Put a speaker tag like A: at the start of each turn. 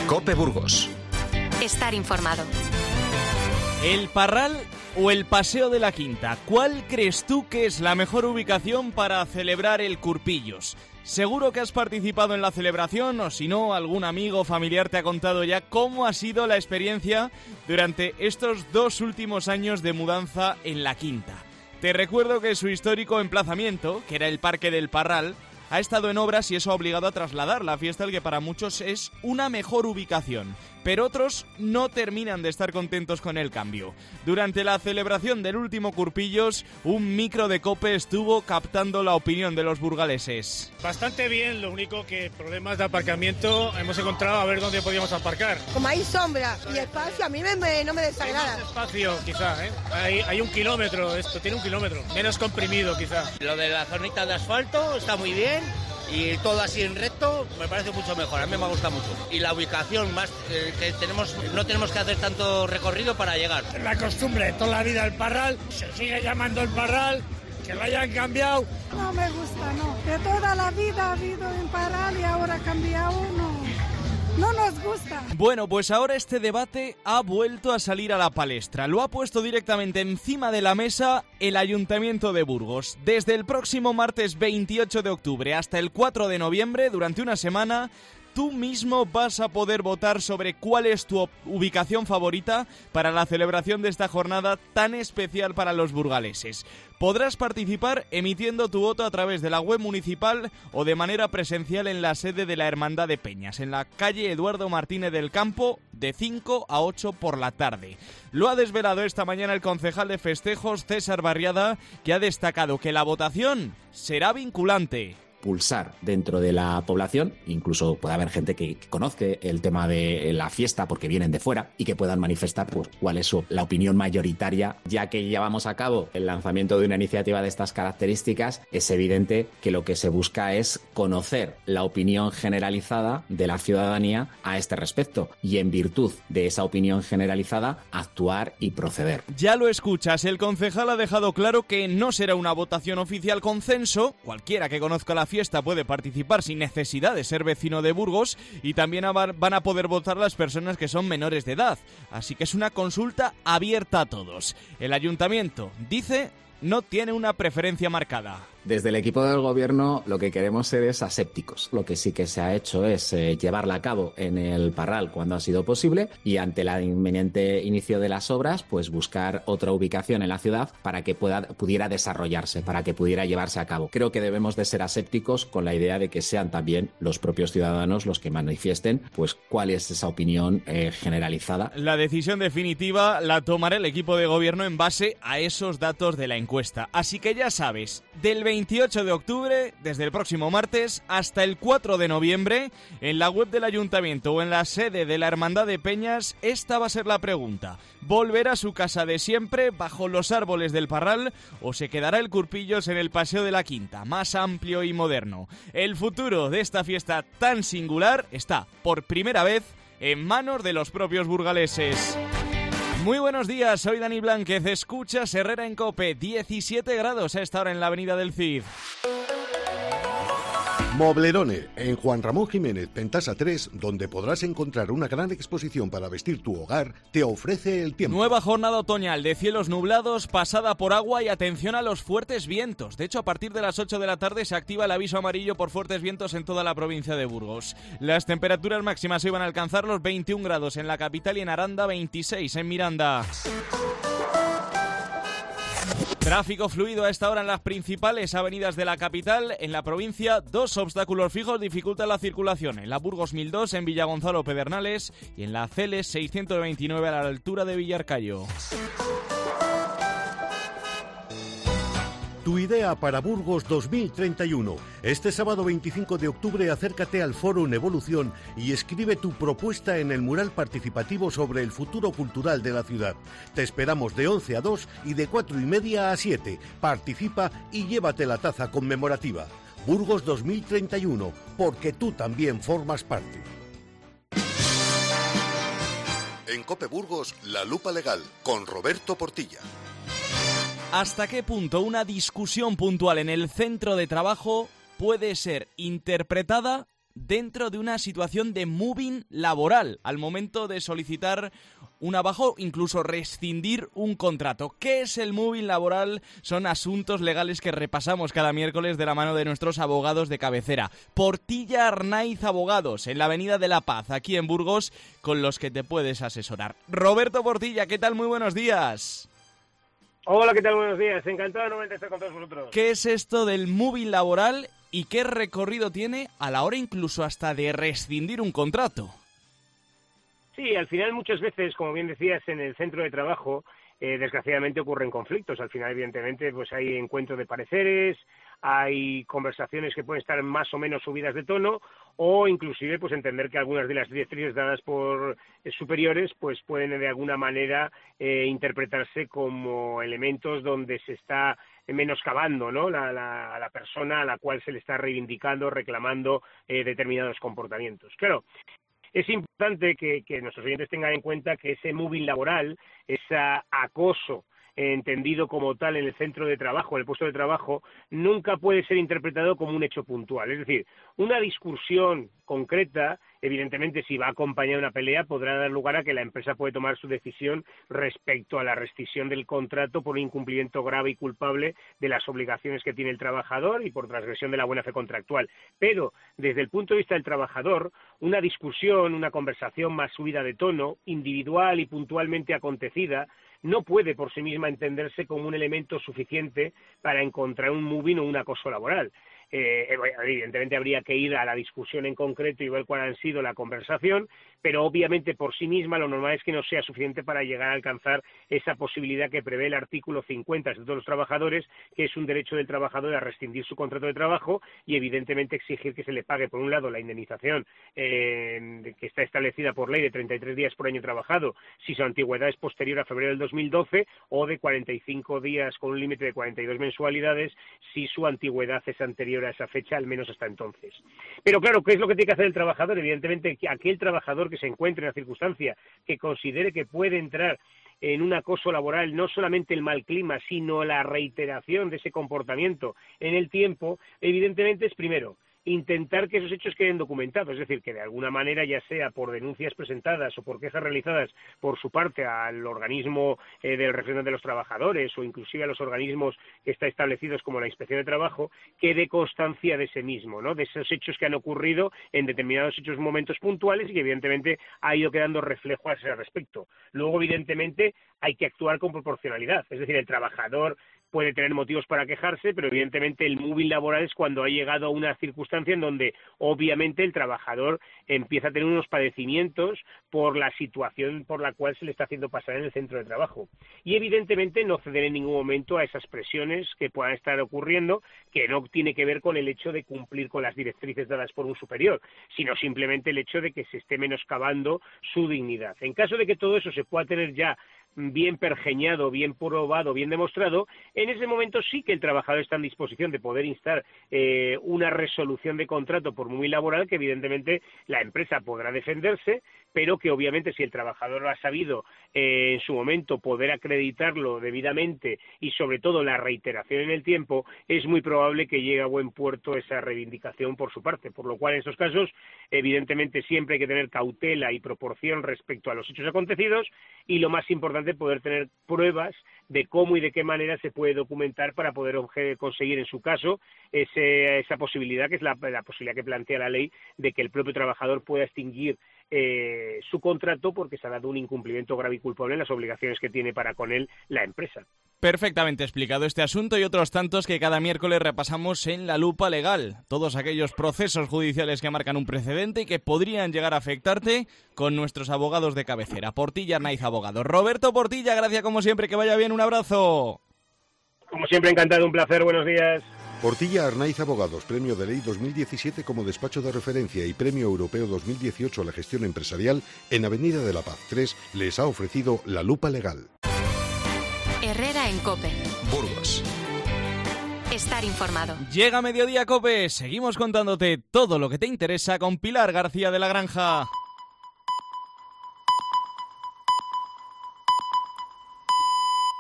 A: COPE Burgos.
B: Estar informado.
C: ¿El Parral o el Paseo de la Quinta? ¿Cuál crees tú que es la mejor ubicación para celebrar el Curpillos? Seguro que has participado en la celebración, o si no, algún amigo o familiar te ha contado ya cómo ha sido la experiencia durante estos 2 últimos años de mudanza en la Quinta. Te recuerdo que su histórico emplazamiento, que era el Parque del Parral, ha estado en obras y eso ha obligado a trasladar la fiesta al que para muchos es una mejor ubicación. Pero otros no terminan de estar contentos con el cambio. Durante la celebración del último Curpillos, un micro de COPE estuvo captando la opinión de los burgaleses.
D: Bastante bien, lo único que problemas de aparcamiento hemos encontrado a ver dónde podíamos aparcar.
E: Como hay sombra y espacio, a mí no me desagrada.
D: Hay más espacio, quizá, ¿eh? Hay 1 kilómetro, esto tiene 1 kilómetro, menos comprimido, quizá.
F: Lo de la zonita de asfalto está muy bien. Y todo así en recto me parece mucho mejor, a mí me gusta mucho. Y la ubicación más que tenemos, no tenemos que hacer tanto recorrido para llegar.
D: La costumbre, toda la vida el Parral, se sigue llamando el Parral, que lo hayan cambiado.
G: No me gusta, no. De toda la vida ha habido en Parral y ahora ha cambiado, no nos gusta.
C: Bueno, pues ahora este debate ha vuelto a salir a la palestra. Lo ha puesto directamente encima de la mesa el Ayuntamiento de Burgos. Desde el próximo martes 28 de octubre hasta el 4 de noviembre, durante una semana, tú mismo vas a poder votar sobre cuál es tu ubicación favorita para la celebración de esta jornada tan especial para los burgaleses. Podrás participar emitiendo tu voto a través de la web municipal o de manera presencial en la sede de la Hermandad de Peñas, en la calle Eduardo Martínez del Campo, de 5 a 8 por la tarde. Lo ha desvelado esta mañana el concejal de festejos, César Barriada, que ha destacado que la votación será vinculante.
H: Pulsar dentro de la población, incluso puede haber gente que conozca el tema de la fiesta porque vienen de fuera y que puedan manifestar pues cuál es la opinión mayoritaria. Ya que llevamos a cabo el lanzamiento de una iniciativa de estas características, es evidente que lo que se busca es conocer la opinión generalizada de la ciudadanía a este respecto y, en virtud de esa opinión generalizada, actuar y proceder.
C: Ya lo escuchas, el concejal ha dejado claro que no será una votación oficial con censo. Cualquiera que conozca la fiesta puede participar sin necesidad de ser vecino de Burgos, y también van a poder votar las personas que son menores de edad. Así que es una consulta abierta a todos. El ayuntamiento, dice, no tiene una preferencia marcada.
H: Desde el equipo del gobierno lo que queremos ser es asépticos. Lo que sí que se ha hecho es llevarla a cabo en el Parral cuando ha sido posible, y ante el inminente inicio de las obras, pues buscar otra ubicación en la ciudad para que pudiera desarrollarse, para que pudiera llevarse a cabo. Creo que debemos de ser asépticos con la idea de que sean también los propios ciudadanos los que manifiesten pues cuál es esa opinión generalizada.
C: La decisión definitiva la tomará el equipo de gobierno en base a esos datos de la encuesta. Así que ya sabes, del 28 de octubre, desde el próximo martes, hasta el 4 de noviembre, en la web del Ayuntamiento o en la sede de la Hermandad de Peñas, esta va a ser la pregunta. ¿Volverá a su casa de siempre, bajo los árboles del Parral, o se quedará el Curpillos en el Paseo de la Quinta, más amplio y moderno? El futuro de esta fiesta tan singular está, por primera vez, en manos de los propios burgaleses. Muy buenos días, soy Dani Blánquez, escuchas Herrera en COPE, 17 grados a esta hora en la avenida del Cid.
I: Moblerone, en Juan Ramón Jiménez, Pentasa 3, donde podrás encontrar una gran exposición para vestir tu hogar, te ofrece el tiempo.
C: Nueva jornada otoñal de cielos nublados, pasada por agua y atención a los fuertes vientos. De hecho, a partir de las 8 de la tarde se activa el aviso amarillo por fuertes vientos en toda la provincia de Burgos. Las temperaturas máximas iban a alcanzar los 21 grados en la capital y en Aranda 26 en Miranda. Tráfico fluido a esta hora en las principales avenidas de la capital. En la provincia, 2 obstáculos fijos dificultan la circulación. En la Burgos 1002, en Villagonzalo Pedernales, y en la Celes 629 a la altura de Villarcayo.
I: Tu idea para Burgos 2031. Este sábado 25 de octubre acércate al Foro en Evolución y escribe tu propuesta en el mural participativo sobre el futuro cultural de la ciudad. Te esperamos de 11 a 2 y de 4:30 a 7. Participa y llévate la taza conmemorativa. Burgos 2031, porque tú también formas parte. En COPE Burgos, La Lupa Legal, con Roberto Portilla.
C: ¿Hasta qué punto una discusión puntual en el centro de trabajo puede ser interpretada dentro de una situación de moving laboral al momento de solicitar un abajo, incluso rescindir un contrato. ¿Qué es el moving laboral? Son asuntos legales que repasamos cada miércoles de la mano de nuestros abogados de cabecera. Portilla Arnaiz Abogados, en la Avenida de la Paz, aquí en Burgos, con los que te puedes asesorar. Roberto Portilla, ¿qué tal? Muy buenos días.
A: Hola, ¿qué tal? Buenos días. Encantado de nuevamente estar con todos vosotros.
C: ¿Qué es esto del moving laboral y qué recorrido tiene a la hora incluso hasta de rescindir un contrato?
A: Sí, al final muchas veces, como bien decías, en el centro de trabajo, desgraciadamente ocurren conflictos. Al final, evidentemente, pues hay encuentros de pareceres, hay conversaciones que pueden estar más o menos subidas de tono, o inclusive pues entender que algunas de las directrices dadas por superiores pues pueden de alguna manera interpretarse como elementos donde se está menoscabando, ¿no?, la persona a la cual se le está reivindicando, reclamando determinados comportamientos. Claro, es importante que nuestros oyentes tengan en cuenta que ese moving laboral, ese acoso entendido como tal en el centro de trabajo, en el puesto de trabajo, nunca puede ser interpretado como un hecho puntual. Es decir, una discusión concreta, evidentemente si va acompañada de una pelea, podrá dar lugar a que la empresa puede tomar su decisión respecto a la rescisión del contrato por un incumplimiento grave y culpable de las obligaciones que tiene el trabajador y por transgresión de la buena fe contractual. Pero, desde el punto de vista del trabajador, una discusión, una conversación más subida de tono, individual y puntualmente acontecida, no puede por sí misma entenderse como un elemento suficiente para encontrar un moving o un acoso laboral. Evidentemente habría que ir a la discusión en concreto y ver cuál ha sido la conversación, pero obviamente por sí misma lo normal es que no sea suficiente para llegar a alcanzar esa posibilidad que prevé el artículo 50 de todos los trabajadores, que es un derecho del trabajador a rescindir su contrato de trabajo y evidentemente exigir que se le pague, por un lado, la indemnización que está establecida por ley de 33 días por año trabajado, si su antigüedad es posterior a febrero del 2012, o de 45 días con un límite de 42 mensualidades si su antigüedad es anterior a esa fecha, al menos hasta entonces. Pero claro, ¿qué es lo que tiene que hacer el trabajador? Evidentemente, aquel trabajador que se encuentre en la circunstancia que considere que puede entrar en un acoso laboral, no solamente el mal clima, sino la reiteración de ese comportamiento en el tiempo, evidentemente es primero intentar que esos hechos queden documentados, es decir, que de alguna manera, ya sea por denuncias presentadas o por quejas realizadas por su parte al organismo del representante de los trabajadores o inclusive a los organismos que están establecidos como la Inspección de Trabajo, quede constancia de ese mismo, ¿no?, de esos hechos que han ocurrido en determinados momentos puntuales y que evidentemente ha ido quedando reflejo a ese respecto. Luego, evidentemente, hay que actuar con proporcionalidad, es decir, el trabajador puede tener motivos para quejarse, pero evidentemente el moving laboral es cuando ha llegado a una circunstancia en donde obviamente el trabajador empieza a tener unos padecimientos por la situación por la cual se le está haciendo pasar en el centro de trabajo. Y evidentemente no ceder en ningún momento a esas presiones que puedan estar ocurriendo, que no tiene que ver con el hecho de cumplir con las directrices dadas por un superior, sino simplemente el hecho de que se esté menoscabando su dignidad. En caso de que todo eso se pueda tener ya bien pergeñado, bien probado, bien demostrado, en ese momento sí que el trabajador está en disposición de poder instar una resolución de contrato por muy laboral, que evidentemente la empresa podrá defenderse, pero que obviamente si el trabajador lo ha sabido en su momento poder acreditarlo debidamente y sobre todo la reiteración en el tiempo, es muy probable que llegue a buen puerto esa reivindicación por su parte, por lo cual en estos casos evidentemente siempre hay que tener cautela y proporción respecto a los hechos acontecidos y lo más importante, poder tener pruebas de cómo y de qué manera se puede documentar para poder conseguir en su caso esa posibilidad, que es la posibilidad que plantea la ley, de que el propio trabajador pueda extinguir su contrato porque se ha dado un incumplimiento grave y culpable en las obligaciones que tiene para con él la empresa.
C: Perfectamente explicado este asunto y otros tantos que cada miércoles repasamos en La Lupa Legal. Todos aquellos procesos judiciales que marcan un precedente y que podrían llegar a afectarte con nuestros abogados de cabecera. Portilla Arnaiz Abogados. Roberto Portilla, gracias como siempre, que vaya bien, un abrazo.
A: Como siempre, encantado, un placer, buenos días.
I: Portilla Arnaiz Abogados, Premio de Ley 2017 como despacho de referencia y Premio Europeo 2018 a la gestión empresarial en Avenida de la Paz 3, les ha ofrecido La Lupa Legal.
B: Herrera en COPE.
J: Burgos.
B: Estar informado.
C: Llega Mediodía COPE, seguimos contándote todo lo que te interesa con Pilar García de la Granja.